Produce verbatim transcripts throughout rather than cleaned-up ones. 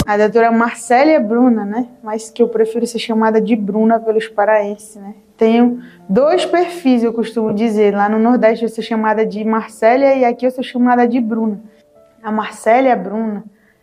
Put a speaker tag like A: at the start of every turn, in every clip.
A: A doutora Marcélia Bruna, né? Mas que eu prefiro ser chamada de Bruna pelos paraenses, né? Tenho dois perfis, eu costumo dizer. Lá no Nordeste eu sou chamada de Marcélia e aqui eu sou chamada de Bruna. A Marcélia Bruna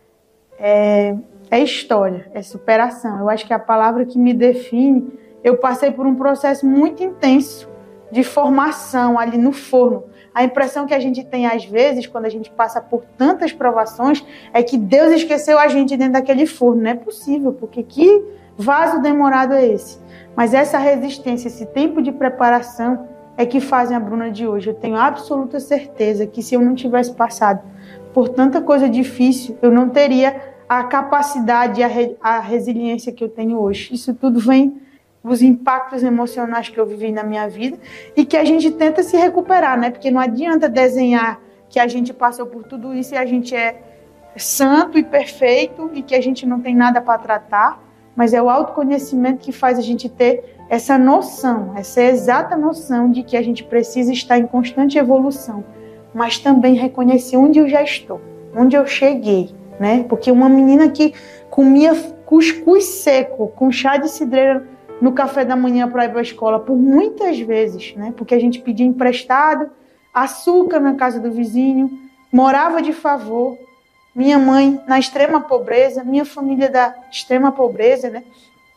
A: é, é história, é superação. Eu acho que é a palavra que me define. Eu passei por um processo muito intenso de formação ali no forno. A impressão que a gente tem às vezes, quando a gente passa por tantas provações, é que Deus esqueceu a gente dentro daquele forno. Não é possível, porque que vaso demorado é esse? Mas essa resistência, esse tempo de preparação é que fazem a Bruna de hoje. Eu tenho absoluta certeza que se eu não tivesse passado por tanta coisa difícil, eu não teria a capacidade e a, re a resiliência que eu tenho hoje. Isso tudo vem dos impactos emocionais que eu vivi na minha vida e que a gente tenta se recuperar, né? Porque não adianta desenhar que a gente passou por tudo isso e a gente é santo e perfeito e que a gente não tem nada para tratar, mas é o autoconhecimento que faz a gente ter essa noção, essa exata noção de que a gente precisa estar em constante evolução, mas também reconhecer onde eu já estou, onde eu cheguei, né? Porque uma menina que comia cuscuz seco com chá de cidreira no café da manhã para ir para a escola, por muitas vezes, né? Porque a gente pedia emprestado, açúcar na casa do vizinho, morava de favor, minha mãe na extrema pobreza, minha família da extrema pobreza, né?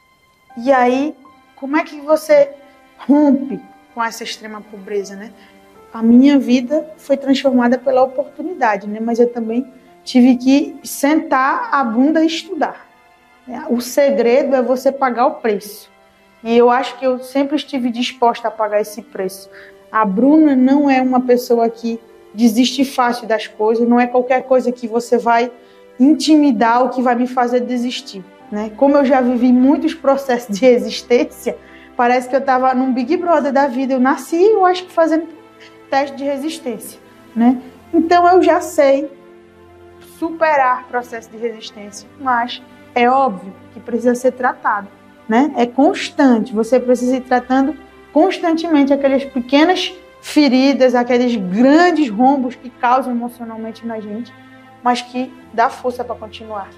A: E aí, como é que você rompe com essa extrema pobreza, né? A minha vida foi transformada pela oportunidade, né? Mas eu também tive que sentar a bunda e estudar. O segredo é você pagar o preço. E eu acho que eu sempre estive disposta a pagar esse preço. A Bruna não é uma pessoa que desiste fácil das coisas, não é qualquer coisa que você vai intimidar ou que vai me fazer desistir, né? Como eu já vivi muitos processos de resistência, parece que eu estava num Big Brother da vida. Eu nasci, eu acho que fazendo teste de resistência, né? Então eu já sei superar processo de resistência, mas é óbvio que precisa ser tratado. Né? É constante, você precisa ir tratando constantemente aquelas pequenas feridas, aqueles grandes rombos que causam emocionalmente na gente, mas que dá força para continuar.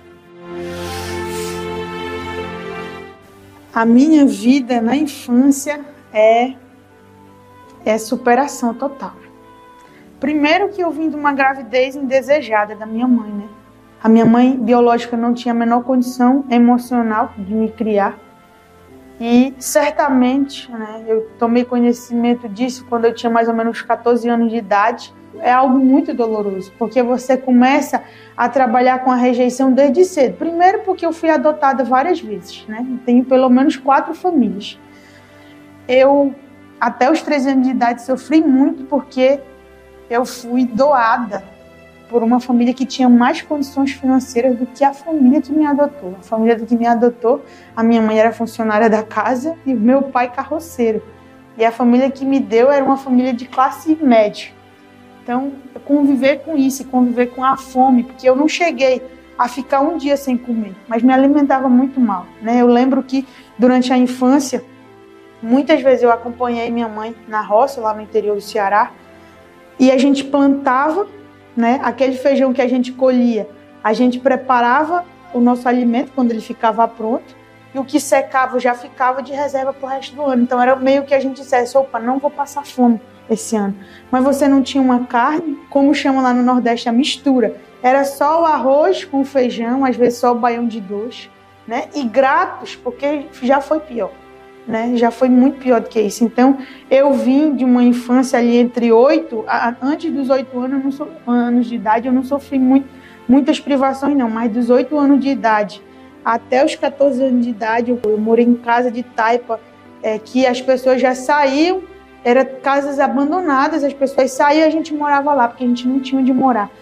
A: A minha vida na infância é, é superação total. Primeiro que eu vim de uma gravidez indesejada da minha mãe, né? A minha mãe biológica não tinha a menor condição emocional de me criar. E certamente, né, eu tomei conhecimento disso quando eu tinha mais ou menos catorze anos de idade. É algo muito doloroso, porque você começa a trabalhar com a rejeição desde cedo. Primeiro porque eu fui adotada várias vezes, né? Tenho pelo menos quatro famílias. Eu, até os treze anos de idade, sofri muito porque eu fui doada por uma família que tinha mais condições financeiras do que a família que me adotou. A família que me adotou, a minha mãe era funcionária da casa e meu pai carroceiro. E a família que me deu era uma família de classe média. Então, eu conviver com isso, conviver com a fome, porque eu não cheguei a ficar um dia sem comer, mas me alimentava muito mal, né? Eu lembro que durante a infância, muitas vezes eu acompanhei minha mãe na roça, lá no interior do Ceará, e a gente plantava, né, aquele feijão que a gente colhia, a gente preparava o nosso alimento quando ele ficava pronto, e o que secava já ficava de reserva para o resto do ano. Então era meio que a gente dissesse, opa, não vou passar fome esse ano. Mas você não tinha uma carne, como chama lá no Nordeste a mistura. Era só o arroz com o feijão, às vezes só o baião de dois, né? E gratos, porque já foi pior. Né? Já foi muito pior do que isso. Então, eu vim de uma infância ali entre oito, antes dos oito anos, não so, anos de idade, eu não sofri muito, muitas privações não, mas dos oito anos de idade até os catorze anos de idade, eu, eu morei em casa de taipa, é, que as pessoas já saíam, eram casas abandonadas, as pessoas saíam e a gente morava lá, porque a gente não tinha onde morar.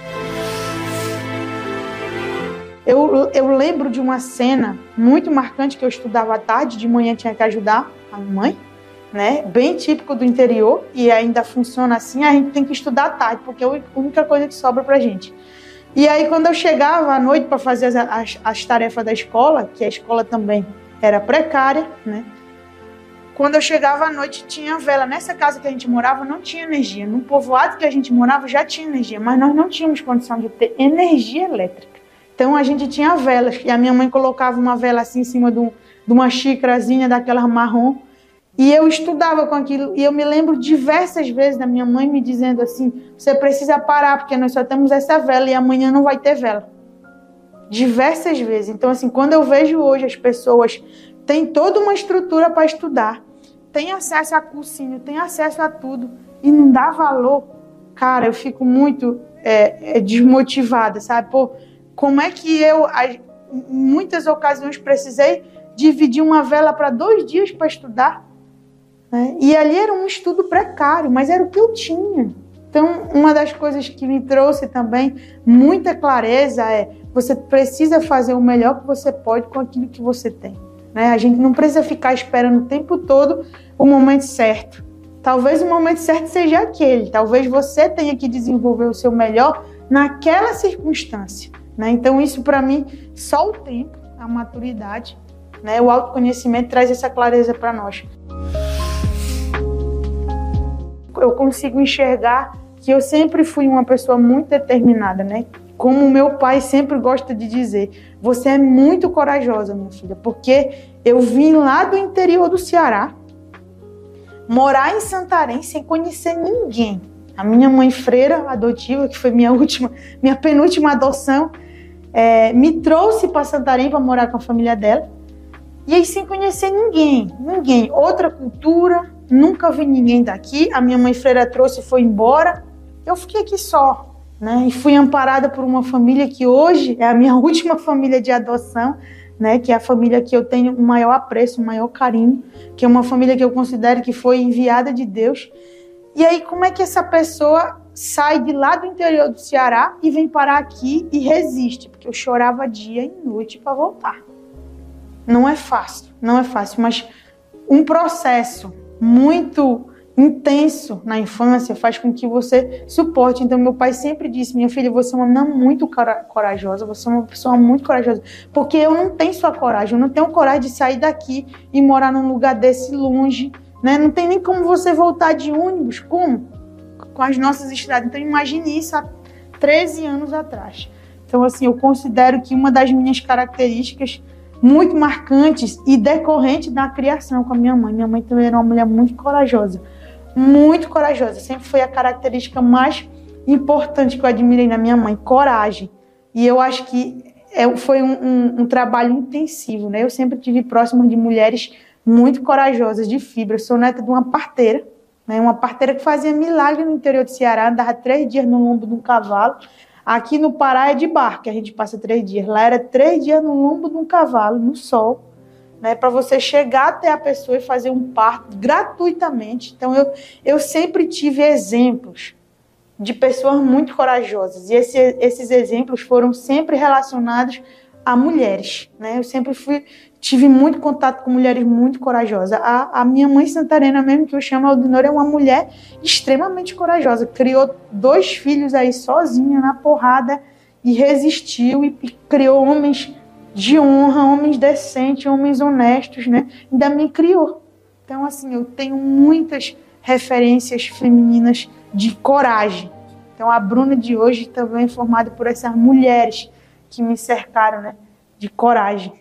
A: Eu, eu lembro de uma cena muito marcante que eu estudava à tarde, de manhã tinha que ajudar a mãe, né? Bem típico do interior, e ainda funciona assim, a gente tem que estudar à tarde, porque é a única coisa que sobra pra gente. E aí quando eu chegava à noite para fazer as, as, as tarefas da escola, que a escola também era precária, né? Quando eu chegava à noite tinha vela. Nessa casa que a gente morava não tinha energia. No povoado que a gente morava já tinha energia, mas nós não tínhamos condição de ter energia elétrica. Então a gente tinha velas, e a minha mãe colocava uma vela assim em cima de, um, de uma xícarazinha daquela marrom, e eu estudava com aquilo, e eu me lembro diversas vezes da minha mãe me dizendo assim, você precisa parar, porque nós só temos essa vela e amanhã não vai ter vela. Diversas vezes. Então assim, quando eu vejo hoje as pessoas têm toda uma estrutura para estudar, têm acesso a cursinho, têm acesso a tudo, e não dá valor, cara, eu fico muito é, é, desmotivada, sabe? Pô, como é que eu, em muitas ocasiões, precisei dividir uma vela para dois dias para estudar? Né? E ali era um estudo precário, mas era o que eu tinha. Então, uma das coisas que me trouxe também muita clareza é você precisa fazer o melhor que você pode com aquilo que você tem. Né? A gente não precisa ficar esperando o tempo todo o momento certo. Talvez o momento certo seja aquele. Talvez você tenha que desenvolver o seu melhor naquela circunstância. Né? Então, isso para mim, só o tempo, a maturidade, né? O autoconhecimento traz essa clareza para nós. Eu consigo enxergar que eu sempre fui uma pessoa muito determinada, né? Como o meu pai sempre gosta de dizer, você é muito corajosa, minha filha, porque eu vim lá do interior do Ceará, morar em Santarém sem conhecer ninguém. A minha mãe freira adotiva, que foi minha última, minha penúltima adoção, é, me trouxe para Santarém para morar com a família dela. E aí sem conhecer ninguém, ninguém. Outra cultura, nunca vi ninguém daqui. A minha mãe freira trouxe e foi embora. Eu fiquei aqui só, né? E fui amparada por uma família que hoje é a minha última família de adoção, né? Que é a família que eu tenho o maior apreço, o maior carinho, que é uma família que eu considero que foi enviada de Deus. E aí como é que essa pessoa sai de lá do interior do Ceará e vem parar aqui e resiste? Porque eu chorava dia e noite para voltar. Não é fácil, não é fácil, mas um processo muito intenso na infância faz com que você suporte. Então, meu pai sempre disse, minha filha, você é uma menina muito corajosa, você é uma pessoa muito corajosa, porque eu não tenho sua coragem, eu não tenho coragem de sair daqui e morar num lugar desse longe, né? Não tem nem como você voltar de ônibus, como? Com as nossas estradas. Então, imagine isso há treze anos atrás. Então, assim, eu considero que uma das minhas características muito marcantes e decorrente da criação com a minha mãe. Minha mãe também era uma mulher muito corajosa, muito corajosa. Sempre foi a característica mais importante que eu admirei na minha mãe, coragem. E eu acho que é, foi um, um, um trabalho intensivo, né? Eu sempre estive próxima de mulheres muito corajosas, de fibra. Eu sou neta de uma parteira, né? Uma parteira que fazia milagre no interior do Ceará, andava três dias no lombo de um cavalo. Aqui no Pará é de barco, que a gente passa três dias. Lá era três dias no lombo de um cavalo, no sol, né, para você chegar até a pessoa e fazer um parto gratuitamente. Então, eu, eu sempre tive exemplos de pessoas muito corajosas. E esse, esses exemplos foram sempre relacionados a mulheres. Né? Eu sempre fui, tive muito contato com mulheres muito corajosas. A, a minha mãe santarena mesmo, que eu chamo a Aldinora, é uma mulher extremamente corajosa. Criou dois filhos aí sozinha, na porrada, e resistiu, e, e criou homens de honra, homens decentes, homens honestos, né? Ainda me criou. Então, assim, eu tenho muitas referências femininas de coragem. Então, a Bruna de hoje também é formada por essas mulheres que me cercaram, né, de coragem.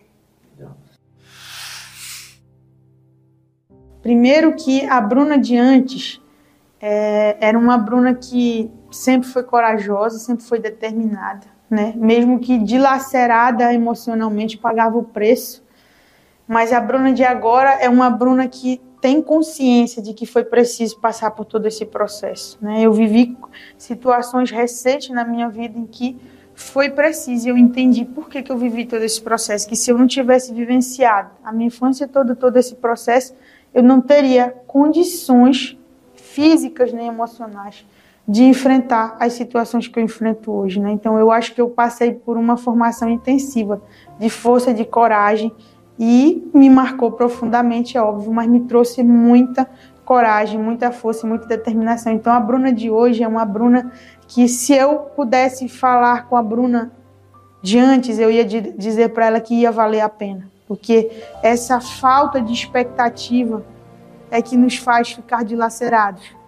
A: Primeiro que a Bruna de antes é, era uma Bruna que sempre foi corajosa, sempre foi determinada, né? Mesmo que dilacerada emocionalmente, pagava o preço. Mas a Bruna de agora é uma Bruna que tem consciência de que foi preciso passar por todo esse processo, né? Eu vivi situações recentes na minha vida em que foi preciso, e eu entendi por que, que eu vivi todo esse processo, que se eu não tivesse vivenciado a minha infância toda, todo esse processo, eu não teria condições físicas nem emocionais de enfrentar as situações que eu enfrento hoje, né? Então, eu acho que eu passei por uma formação intensiva de força, de coragem, e me marcou profundamente, é óbvio, mas me trouxe muita coragem, muita força e muita determinação. Então, a Bruna de hoje é uma Bruna que, se eu pudesse falar com a Bruna de antes, eu ia dizer para ela que ia valer a pena. Porque essa falta de expectativa é que nos faz ficar dilacerados.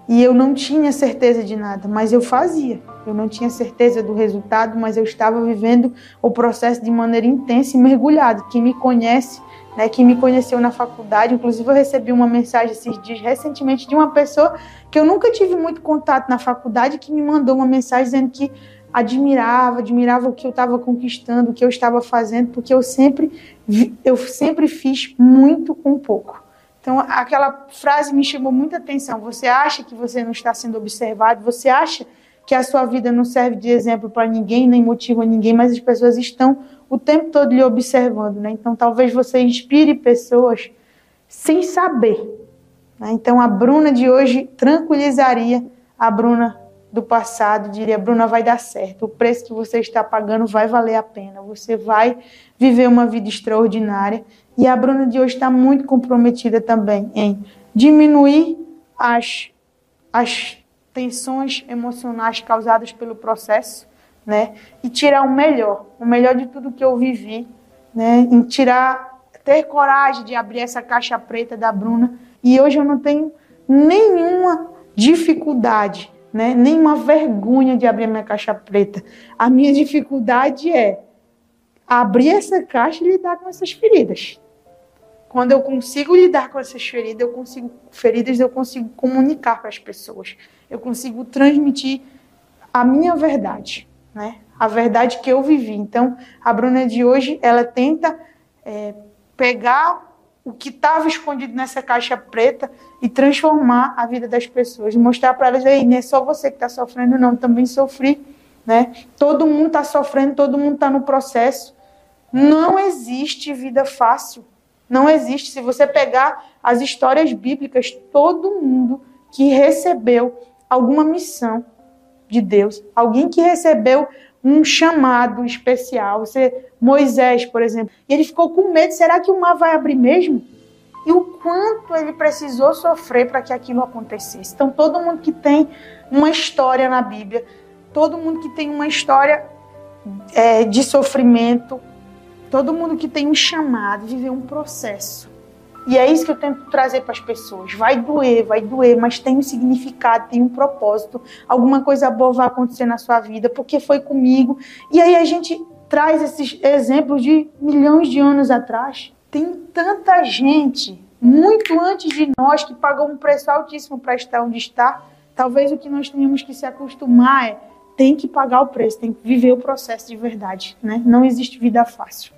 A: E eu não tinha certeza de nada, mas eu fazia. Eu não tinha certeza do resultado, mas eu estava vivendo o processo de maneira intensa e mergulhada. Quem me conhece, né, quem me conheceu na faculdade, inclusive eu recebi uma mensagem esses dias recentemente de uma pessoa que eu nunca tive muito contato na faculdade, que me mandou uma mensagem dizendo que admirava, admirava o que eu estava conquistando, o que eu estava fazendo, porque eu sempre, eu sempre fiz muito com pouco. Então, aquela frase me chamou muita atenção. Você acha que você não está sendo observado? Você acha que a sua vida não serve de exemplo para ninguém, nem motiva ninguém, mas as pessoas estão o tempo todo lhe observando, né? Então, talvez você inspire pessoas sem saber, né? Então, a Bruna de hoje tranquilizaria a Bruna do passado, diria: Bruna, vai dar certo. O preço que você está pagando vai valer a pena. Você vai viver uma vida extraordinária. E a Bruna de hoje está muito comprometida também em diminuir as, as tensões emocionais causadas pelo processo, né? E tirar o melhor, o melhor de tudo que eu vivi, né? Em tirar, ter coragem de abrir essa caixa preta da Bruna. E hoje eu não tenho nenhuma dificuldade, né? Nenhuma vergonha de abrir a minha caixa preta. A minha dificuldade é abrir essa caixa e lidar com essas feridas. Quando eu consigo lidar com essas feridas, eu consigo, feridas, eu consigo comunicar para as pessoas. Eu consigo transmitir a minha verdade, né? A verdade que eu vivi. Então, a Bruna de hoje, ela tenta é, pegar o que estava escondido nessa caixa preta e transformar a vida das pessoas. Mostrar para elas: ei, não é só você que está sofrendo, não. Também sofri, né? Todo mundo está sofrendo, todo mundo está no processo. Não existe vida fácil. Não existe. Se você pegar as histórias bíblicas, todo mundo que recebeu alguma missão de Deus, alguém que recebeu um chamado especial, você, Moisés, por exemplo, e ele ficou com medo: será que o mar vai abrir mesmo? E o quanto ele precisou sofrer para que aquilo acontecesse. Então, todo mundo que tem uma história na Bíblia, todo mundo que tem uma história é, de sofrimento, todo mundo que tem um chamado, viveu um processo. E é isso que eu tento trazer para as pessoas. Vai doer, vai doer, mas tem um significado, tem um propósito. Alguma coisa boa vai acontecer na sua vida, porque foi comigo. E aí a gente traz esses exemplos de milhões de anos atrás. Tem tanta gente, muito antes de nós, que pagou um preço altíssimo para estar onde está. Talvez o que nós tenhamos que se acostumar é: tem que pagar o preço, tem que viver o processo de verdade, né? Não existe vida fácil.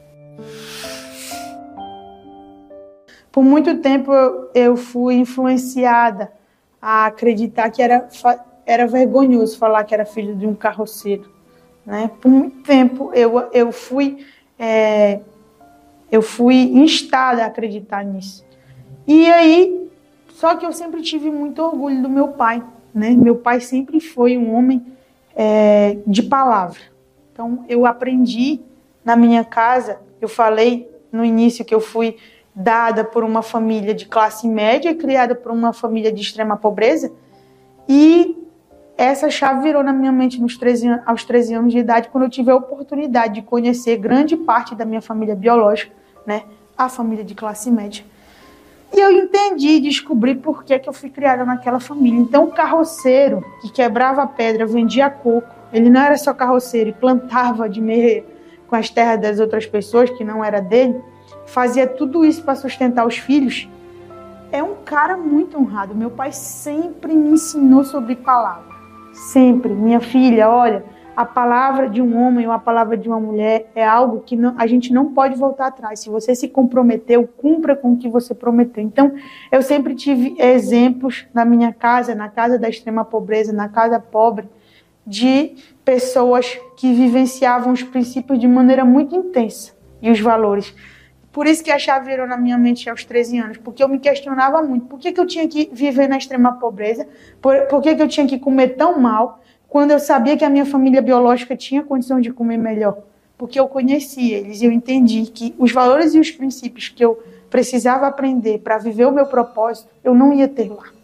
A: Por muito tempo eu, eu fui influenciada a acreditar que era, era vergonhoso falar que era filho de um carroceiro, né? Por muito tempo eu, eu, fui, é, eu fui instada a acreditar nisso. E aí, só que eu sempre tive muito orgulho do meu pai, né? Meu pai sempre foi um homem é, de palavra. Então eu aprendi na minha casa, eu falei no início que eu fui dada por uma família de classe média e criada por uma família de extrema pobreza. E essa chave virou na minha mente nos treze, aos treze anos de idade, quando eu tive a oportunidade de conhecer grande parte da minha família biológica, né, a família de classe média. E eu entendi, descobri por que, que eu fui criada naquela família. Então, o carroceiro que quebrava pedra, vendia coco, ele não era só carroceiro, ele plantava de meio com as terras das outras pessoas, que não era dele, fazia tudo isso para sustentar os filhos. É um cara muito honrado. Meu pai sempre me ensinou sobre palavra. Sempre. Minha filha, olha, a palavra de um homem ou a palavra de uma mulher é algo que não, a gente não pode voltar atrás. Se você se comprometeu, cumpra com o que você prometeu. Então, eu sempre tive exemplos na minha casa, na casa da extrema pobreza, na casa pobre, de pessoas que vivenciavam os princípios de maneira muito intensa e os valores. Por isso que a chave virou na minha mente aos treze anos, porque eu me questionava muito. Por que, que eu tinha que viver na extrema pobreza? Por, por que, que eu tinha que comer tão mal, quando eu sabia que a minha família biológica tinha condição de comer melhor? Porque eu conhecia eles e eu entendi que os valores e os princípios que eu precisava aprender para viver o meu propósito, eu não ia ter lá.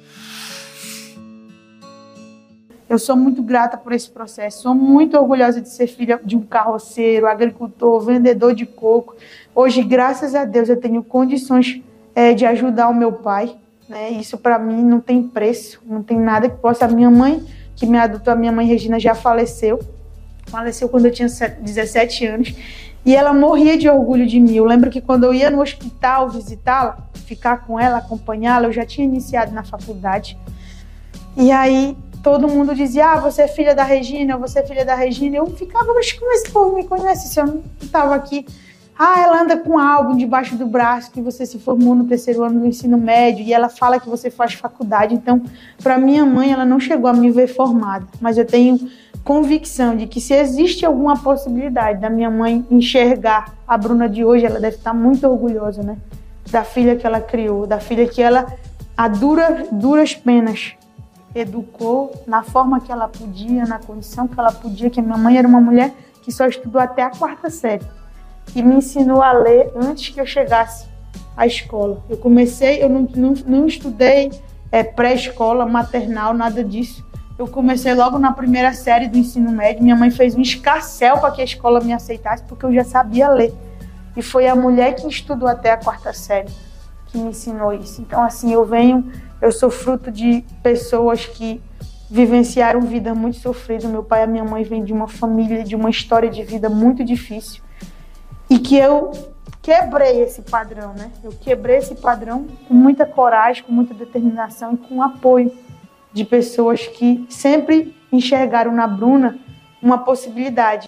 A: Eu sou muito grata por esse processo, sou muito orgulhosa de ser filha de um carroceiro, agricultor, vendedor de coco. Hoje, graças a Deus, eu tenho condições é, de ajudar o meu pai, né? Isso para mim não tem preço, não tem nada que possa. A minha mãe, que me adotou, a minha mãe Regina, já faleceu. Faleceu quando eu tinha dezessete anos. E ela morria de orgulho de mim. Eu lembro que quando eu ia no hospital visitá-la, ficar com ela, acompanhá-la, eu já tinha iniciado na faculdade. E aí todo mundo dizia, ah, você é filha da Regina, você é filha da Regina. Eu ficava, mas como esse povo me conhece se eu não estava aqui? Ah, ela anda com um álbum debaixo do braço, que você se formou no terceiro ano do ensino médio, e ela fala que você faz faculdade. Então, para minha mãe, ela não chegou a me ver formada, mas eu tenho convicção de que se existe alguma possibilidade da minha mãe enxergar a Bruna de hoje, ela deve estar muito orgulhosa, né? Da filha que ela criou, da filha que ela, a dura, duras penas, educou na forma que ela podia, na condição que ela podia, que a minha mãe era uma mulher que só estudou até a quarta série. E me ensinou a ler antes que eu chegasse à escola. Eu comecei, eu não, não, não estudei é, pré-escola, maternal, nada disso. Eu comecei logo na primeira série do ensino médio. Minha mãe fez um escarcéu para que a escola me aceitasse, porque eu já sabia ler. E foi a mulher que estudou até a quarta série que me ensinou isso. Então, assim, eu venho, eu sou fruto de pessoas que vivenciaram vida muito sofrida. Meu pai e a minha mãe vêm de uma família, de uma história de vida muito difícil. E que eu quebrei esse padrão, né? Eu quebrei esse padrão com muita coragem, com muita determinação e com apoio de pessoas que sempre enxergaram na Bruna uma possibilidade.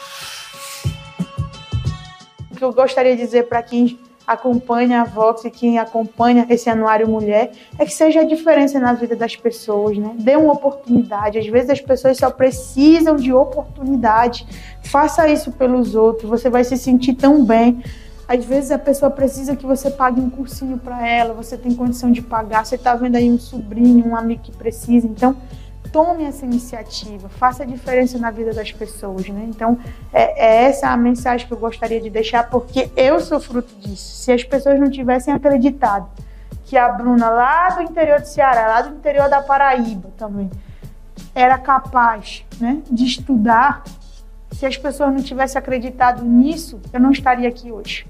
A: O que eu gostaria de dizer para quem acompanha a Vox e quem acompanha esse Anuário Mulher é que seja a diferença na vida das pessoas, né? Dê uma oportunidade. Às vezes as pessoas só precisam de oportunidade. Faça isso pelos outros, você vai se sentir tão bem. Às vezes a pessoa precisa que você pague um cursinho para ela, você tem condição de pagar, você está vendo aí um sobrinho, um amigo que precisa, então tome essa iniciativa, faça a diferença na vida das pessoas, né? Então é, é essa a mensagem que eu gostaria de deixar, porque eu sou fruto disso. Se as pessoas não tivessem acreditado que a Bruna lá do interior do Ceará, lá do interior da Paraíba também, era capaz, né, de estudar, se as pessoas não tivessem acreditado nisso, eu não estaria aqui hoje.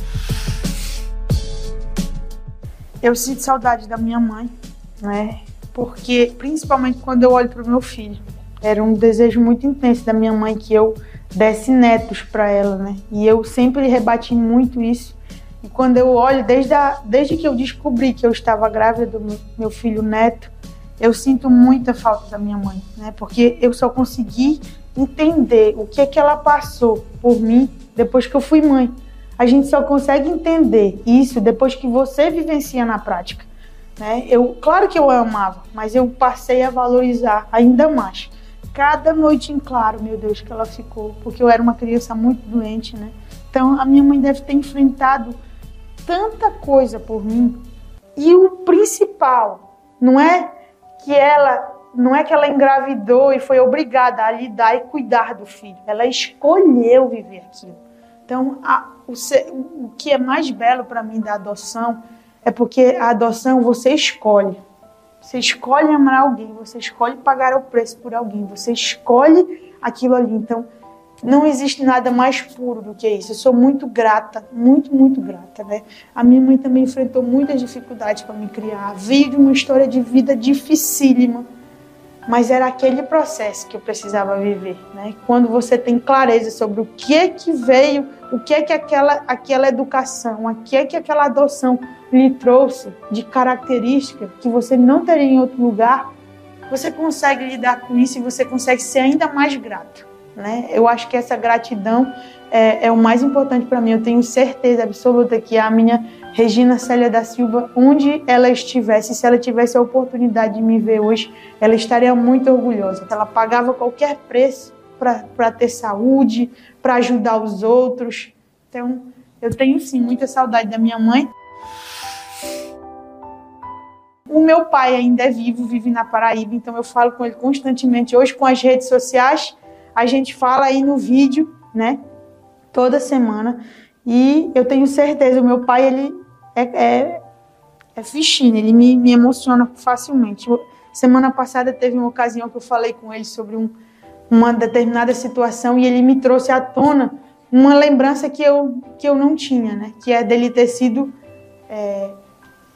A: Eu sinto saudade da minha mãe, né? Porque, principalmente quando eu olho para o meu filho, era um desejo muito intenso da minha mãe que eu desse netos para ela, né? E eu sempre rebati muito isso. E quando eu olho, desde, a, desde que eu descobri que eu estava grávida do meu, meu filho neto, eu sinto muita falta da minha mãe, né? Porque eu só consegui entender o que é que ela passou por mim depois que eu fui mãe. A gente só consegue entender isso depois que você vivencia na prática, né? Eu, claro que eu a amava, mas eu passei a valorizar ainda mais. Cada noite em claro, meu Deus, que ela ficou, porque eu era uma criança muito doente, né? Então a minha mãe deve ter enfrentado tanta coisa por mim. E o principal não é que ela Não é que ela engravidou e foi obrigada a lidar e cuidar do filho. Ela escolheu viver aquilo. Então, a, o, o que é mais belo para mim da adoção é porque a adoção você escolhe. Você escolhe amar alguém, você escolhe pagar o preço por alguém, você escolhe aquilo ali. Então, não existe nada mais puro do que isso. Eu sou muito grata, muito, muito grata, né? A minha mãe também enfrentou muitas dificuldades para me criar. Veio de uma história de vida dificílima. Mas era aquele processo que eu precisava viver, né? Quando você tem clareza sobre o que é que veio, o que é que aquela, aquela educação, o que é que aquela adoção lhe trouxe de característica que você não teria em outro lugar, você consegue lidar com isso e você consegue ser ainda mais grato, né? Eu acho que essa gratidão é, é o mais importante para mim. Eu tenho certeza absoluta que a minha Regina Célia da Silva, onde ela estivesse, se ela tivesse a oportunidade de me ver hoje, ela estaria muito orgulhosa. Ela pagava qualquer preço para ter saúde, para ajudar os outros. Então, eu tenho sim muita saudade da minha mãe. O meu pai ainda é vivo, vive na Paraíba, então eu falo com ele constantemente. Hoje, com as redes sociais, a gente fala aí no vídeo, né? Toda semana. E eu tenho certeza, o meu pai, ele é, é, é fichinho, ele me, me emociona facilmente. Semana passada teve uma ocasião que eu falei com ele sobre um, uma determinada situação e ele me trouxe à tona uma lembrança que eu, que eu não tinha, né? Que é dele ter sido é,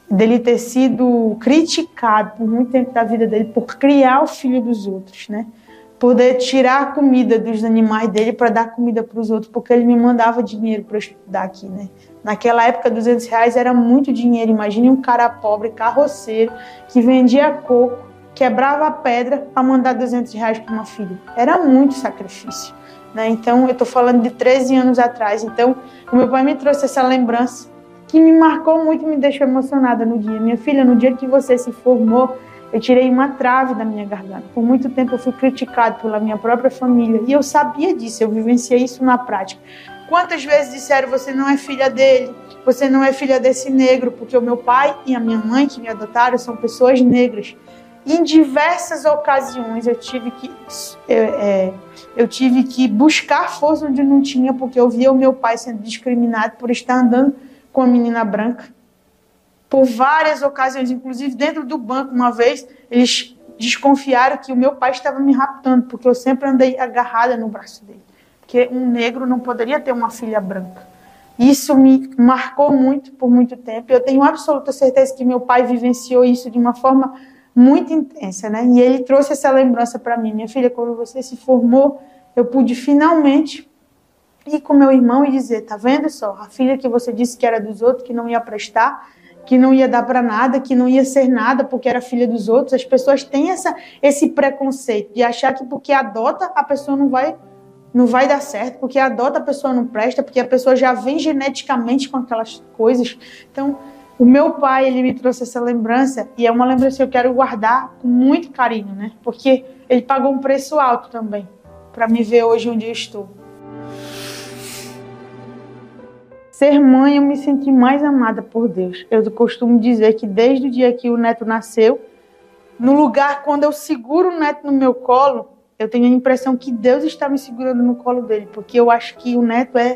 A: dele ter sido criticado por muito tempo da vida dele por criar o filho dos outros, né? Poder tirar a comida dos animais dele para dar comida para os outros, porque ele me mandava dinheiro para estudar aqui, né? Naquela época, duzentos reais era muito dinheiro. Imagine um cara pobre, carroceiro, que vendia coco, quebrava a pedra para mandar duzentos reais para uma filha. Era muito sacrifício, né? Então, eu estou falando de treze anos atrás. Então, o meu pai me trouxe essa lembrança que me marcou muito e me deixou emocionada no dia. Minha filha, no dia que você se formou, eu tirei uma trave da minha garganta. Por muito tempo eu fui criticado pela minha própria família. E eu sabia disso, eu vivenciei isso na prática. Quantas vezes disseram, você não é filha dele, você não é filha desse negro, porque o meu pai e a minha mãe que me adotaram são pessoas negras. E em diversas ocasiões eu tive que, eu, é, eu tive que buscar força onde não tinha, porque eu via o meu pai sendo discriminado por estar andando com a menina branca. Por várias ocasiões, inclusive dentro do banco, uma vez, eles desconfiaram que o meu pai estava me raptando, porque eu sempre andei agarrada no braço dele. Porque um negro não poderia ter uma filha branca. Isso me marcou muito por muito tempo. Eu tenho absoluta certeza que meu pai vivenciou isso de uma forma muito intensa, né? E ele trouxe essa lembrança para mim. Minha filha, quando você se formou, eu pude finalmente ir com meu irmão e dizer, tá vendo só, a filha que você disse que era dos outros, que não ia prestar, que não ia dar para nada, que não ia ser nada porque era filha dos outros. As pessoas têm essa, esse preconceito de achar que porque adota a pessoa não vai, não vai dar certo, porque adota a pessoa não presta, porque a pessoa já vem geneticamente com aquelas coisas. Então, o meu pai, ele me trouxe essa lembrança e é uma lembrança que eu quero guardar com muito carinho, né? Porque ele pagou um preço alto também para me ver hoje onde eu estou. Ser mãe, eu me senti mais amada por Deus. Eu costumo dizer que desde o dia que o Neto nasceu, no lugar quando eu seguro o Neto no meu colo, eu tenho a impressão que Deus está me segurando no colo dele, porque eu acho que o Neto é,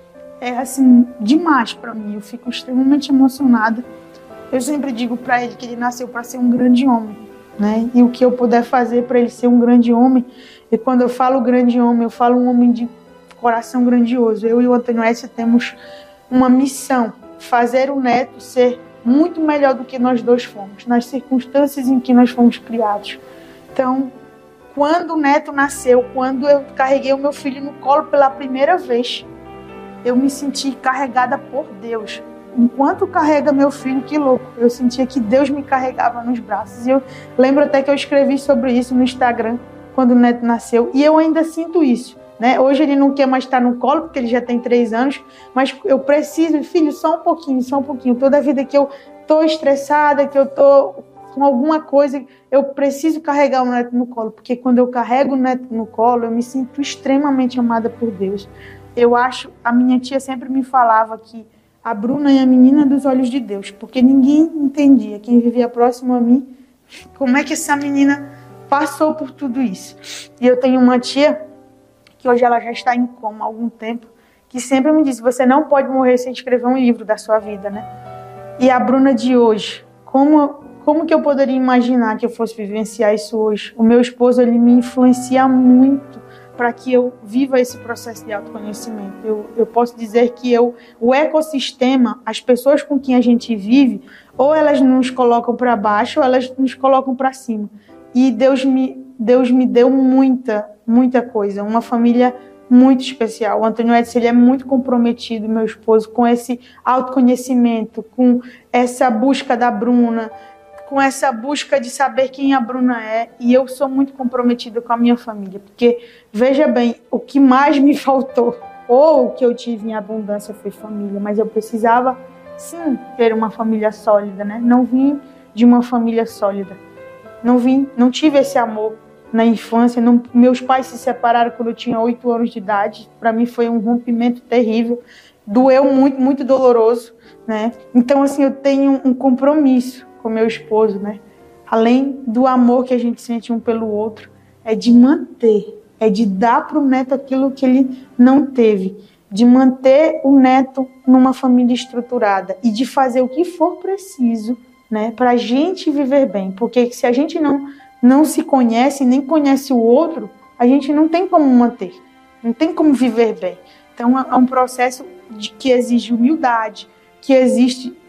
A: é assim, demais para mim. Eu fico extremamente emocionada. Eu sempre digo para ele que ele nasceu para ser um grande homem, né? E o que eu puder fazer para ele ser um grande homem, e quando eu falo grande homem, eu falo um homem de coração grandioso. Eu e o Antônio Edson temos uma missão, fazer o Neto ser muito melhor do que nós dois fomos, nas circunstâncias em que nós fomos criados. Então, quando o Neto nasceu, quando eu carreguei o meu filho no colo pela primeira vez, eu me senti carregada por Deus. Enquanto carrega meu filho, que louco, eu sentia que Deus me carregava nos braços. E eu lembro até que eu escrevi sobre isso no Instagram, quando o Neto nasceu, e eu ainda sinto isso. Né? Hoje ele não quer mais estar no colo, porque ele já tem três anos, mas eu preciso, filho, só um pouquinho, só um pouquinho. Toda vida que eu estou estressada, que eu estou com alguma coisa, eu preciso carregar o Neto no colo, porque quando eu carrego o Neto no colo, eu me sinto extremamente amada por Deus. Eu acho, a minha tia sempre me falava que a Bruna é a menina dos olhos de Deus, porque ninguém entendia, quem vivia próximo a mim, como é que essa menina passou por tudo isso. E eu tenho uma tia que hoje ela já está em coma há algum tempo, que sempre me disse, você não pode morrer sem escrever um livro da sua vida, né? E a Bruna de hoje, como, como que eu poderia imaginar que eu fosse vivenciar isso hoje? O meu esposo, ele me influencia muito para que eu viva esse processo de autoconhecimento. Eu, eu posso dizer que eu, o ecossistema, as pessoas com quem a gente vive, ou elas nos colocam para baixo, ou elas nos colocam para cima. E Deus me, Deus me deu muita, muita coisa, uma família muito especial. O Antônio Edson, ele é muito comprometido, meu esposo, com esse autoconhecimento, com essa busca da Bruna, com essa busca de saber quem a Bruna é. E eu sou muito comprometida com a minha família, porque, veja bem, o que mais me faltou, ou o que eu tive em abundância, foi família, mas eu precisava, sim, ter uma família sólida, né? Não vim de uma família sólida. Não vim, não tive esse amor na infância. Não, meus pais se separaram quando eu tinha oito anos de idade. Para mim foi um rompimento terrível. Doeu muito, muito doloroso, né? Então, assim, eu tenho um compromisso com meu esposo, né? Além do amor que a gente sente um pelo outro, é de manter, é de dar para o neto aquilo que ele não teve, de manter o neto numa família estruturada e de fazer o que for preciso, né, para a gente viver bem, porque se a gente não, não se conhece, nem conhece o outro, a gente não tem como manter, não tem como viver bem. Então é um processo de, que exige humildade, que existe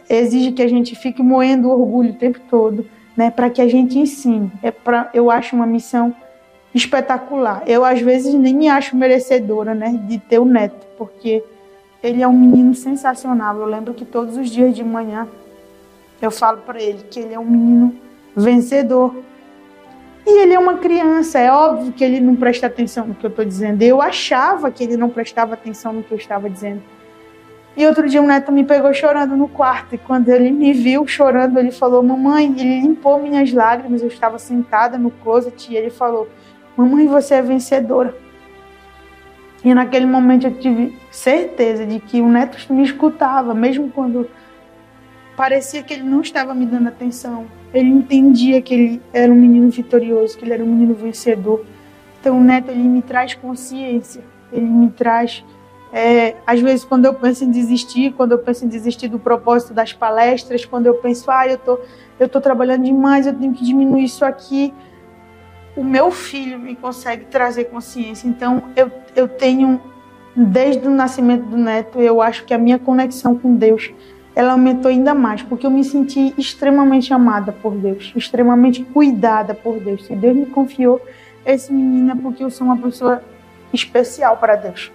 A: exige que a gente fique moendo o orgulho o tempo todo, né, para que a gente ensine. É pra, eu acho uma missão espetacular. Eu, às vezes, nem me acho merecedora, né, de ter o neto, porque ele é um menino sensacional. Eu lembro que todos os dias de manhã eu falo para ele que ele é um menino vencedor. E ele é uma criança, é óbvio que ele não presta atenção no que eu estou dizendo. Eu achava que ele não prestava atenção no que eu estava dizendo. E outro dia o neto me pegou chorando no quarto. E quando ele me viu chorando, ele falou, mamãe, ele limpou minhas lágrimas. Eu estava sentada no closet e ele falou, mamãe, você é vencedora. E naquele momento eu tive certeza de que o neto me escutava, mesmo quando parecia que ele não estava me dando atenção. Ele entendia que ele era um menino vitorioso, que ele era um menino vencedor. Então o neto, ele me traz consciência, ele me traz... É, às vezes, quando eu penso em desistir, quando eu penso em desistir do propósito das palestras, quando eu penso, ah, eu tô, eu tô trabalhando demais, eu tenho que diminuir isso aqui, o meu filho me consegue trazer consciência. Então, eu, eu tenho, desde o nascimento do neto, eu acho que a minha conexão com Deus, ela aumentou ainda mais, porque eu me senti extremamente amada por Deus, extremamente cuidada por Deus. Se Deus me confiou esse menino é porque eu sou uma pessoa especial para Deus.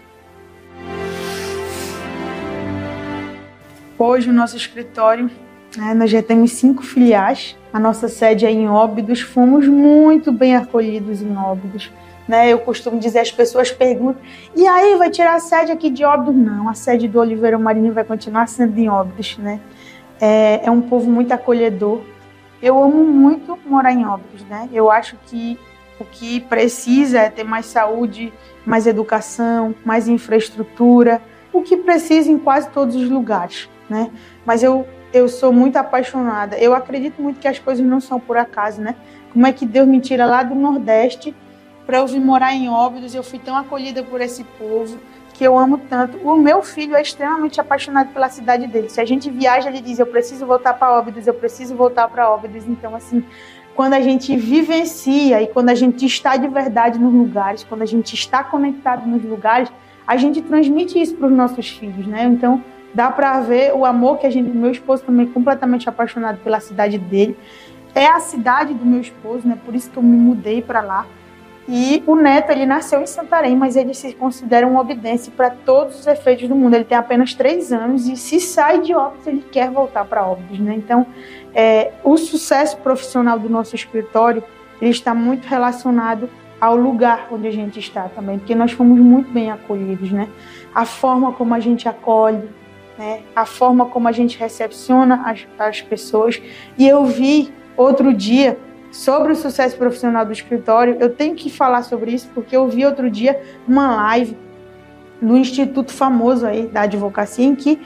A: Hoje, o nosso escritório, né, nós já temos cinco filiais. A nossa sede é em Óbidos. Fomos muito bem acolhidos em Óbidos. Né? Eu costumo dizer, as pessoas perguntam, e aí, vai tirar a sede aqui de Óbidos? Não, a sede do Oliveira Marinho vai continuar sendo em Óbidos. Né? É, é um povo muito acolhedor. Eu amo muito morar em Óbidos. Né? Eu acho que o que precisa é ter mais saúde, mais educação, mais infraestrutura, o que precisa em quase todos os lugares. Né? Mas eu, eu sou muito apaixonada. Eu acredito muito que as coisas não são por acaso, né? Como é que Deus me tira lá do Nordeste para eu vir morar em Óbidos? Eu fui tão acolhida por esse povo que eu amo tanto. O meu filho é extremamente apaixonado pela cidade dele. Se a gente viaja, ele diz, eu preciso voltar para Óbidos, eu preciso voltar para Óbidos. Então, assim, quando a gente vivencia e quando a gente está de verdade nos lugares, quando a gente está conectado nos lugares, a gente transmite isso para os nossos filhos, né? Então, dá para ver o amor que a gente... Meu esposo também é completamente apaixonado pela cidade dele. É a cidade do meu esposo, né? Por isso que eu me mudei para lá. E o neto, ele nasceu em Santarém, mas ele se considera um obidense para todos os efeitos do mundo. Ele tem apenas três anos e se sai de Óbidos, ele quer voltar para Óbidos, né? Então, é, o sucesso profissional do nosso escritório, ele está muito relacionado ao lugar onde a gente está também, porque nós fomos muito bem acolhidos, né? A forma como a gente acolhe, né? A forma como a gente recepciona as, as pessoas. E eu vi outro dia sobre o sucesso profissional do escritório, eu tenho que falar sobre isso, porque eu vi outro dia uma live do instituto famoso aí da advocacia, em que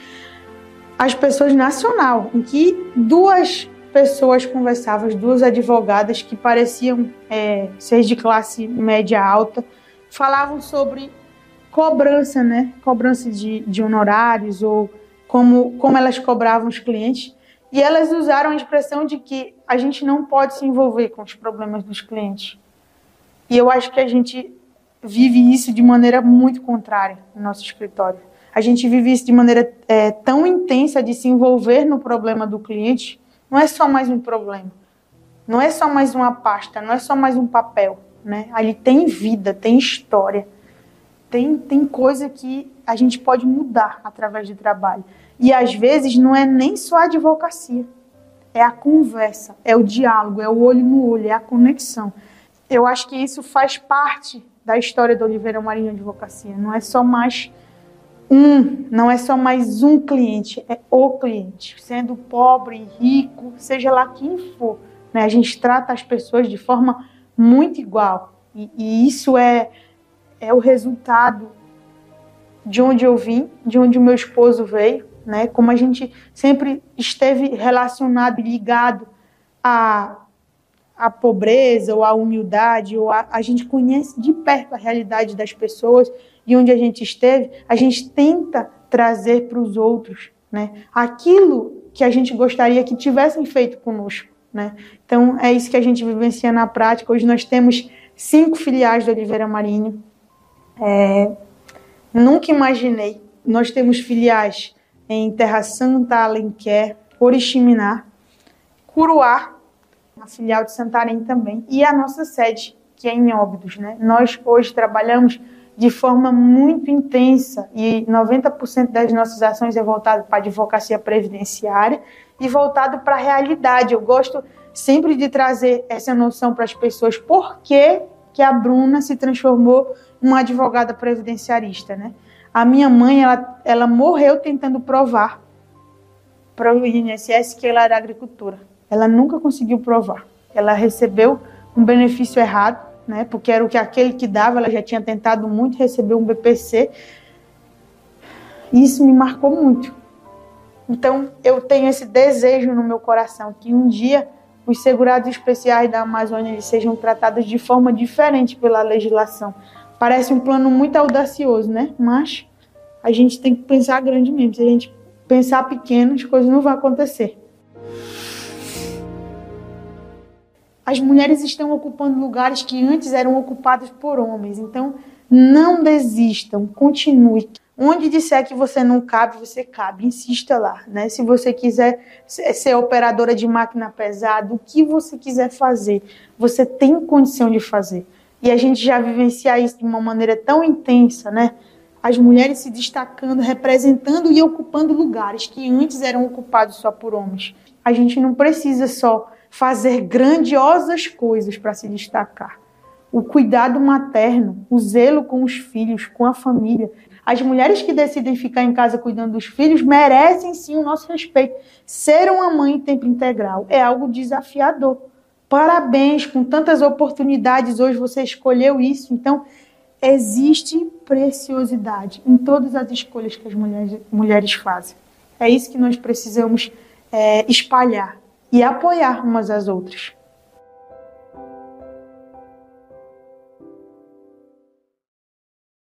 A: as pessoas nacional, em que duas pessoas conversavam, as duas advogadas que pareciam é, ser de classe média alta, falavam sobre cobrança, né? Cobrança de, de honorários ou como, como elas cobravam os clientes. E elas usaram a expressão de que a gente não pode se envolver com os problemas dos clientes. E eu acho que a gente vive isso de maneira muito contrária no nosso escritório. A gente vive isso de maneira é, tão intensa de se envolver no problema do cliente. Não é só mais um problema. Não é só mais uma pasta, não é só mais um papel. Né? Ali tem vida, tem história. Tem, tem coisa que a gente pode mudar através do trabalho. E às vezes não é nem só a advocacia. É a conversa, é o diálogo, é o olho no olho, é a conexão. Eu acho que isso faz parte da história do Oliveira Marinho Advocacia. Não é só mais um, não é só mais um cliente, é o cliente. Sendo pobre, rico, seja lá quem for. Né? A gente trata as pessoas de forma muito igual. E, e isso é, é o resultado de onde eu vim, de onde o meu esposo veio. Né? Como a gente sempre esteve relacionado e ligado à, à pobreza ou à humildade, ou a, a gente conhece de perto a realidade das pessoas e onde a gente esteve, a gente tenta trazer para os outros, né? Aquilo que a gente gostaria que tivessem feito conosco. Né? Então é isso que a gente vivencia na prática. Hoje nós temos cinco filiais do Oliveira Marinho. É, nunca imaginei. Nós temos filiais em Terra Santa, Alenquer, Oriximiná, Curuá, a filial de Santarém também, e a nossa sede, que é em Óbidos, né? Nós hoje trabalhamos de forma muito intensa e noventa por cento das nossas ações é voltado para a advocacia previdenciária e voltado para a realidade. Eu gosto sempre de trazer essa noção para as pessoas, por que que a Bruna se transformou em uma advogada previdenciarista, né? A minha mãe, ela, ela morreu tentando provar para o I N S S que ela era agricultora. Ela nunca conseguiu provar. Ela recebeu um benefício errado, né? Porque era o que aquele que dava, ela já tinha tentado muito, recebeu um B P C. Isso me marcou muito. Então, eu tenho esse desejo no meu coração, que um dia os segurados especiais da Amazônia eles sejam tratados de forma diferente pela legislação. Parece um plano muito audacioso, né? Mas a gente tem que pensar grande mesmo. Se a gente pensar pequeno, as coisas não vão acontecer. As mulheres estão ocupando lugares que antes eram ocupados por homens. Então, não desistam, continue. Onde disser que você não cabe, você cabe. Insista lá, né? Se você quiser ser operadora de máquina pesada, o que você quiser fazer, você tem condição de fazer. E a gente já vivencia isso de uma maneira tão intensa, né? As mulheres se destacando, representando e ocupando lugares que antes eram ocupados só por homens. A gente não precisa só fazer grandiosas coisas para se destacar. O cuidado materno, o zelo com os filhos, com a família. As mulheres que decidem ficar em casa cuidando dos filhos merecem sim o nosso respeito. Ser uma mãe em tempo integral é algo desafiador. Parabéns, com tantas oportunidades hoje você escolheu isso. Então, existe preciosidade em todas as escolhas que as mulheres, mulheres fazem. É isso que nós precisamos é, espalhar e apoiar umas às outras.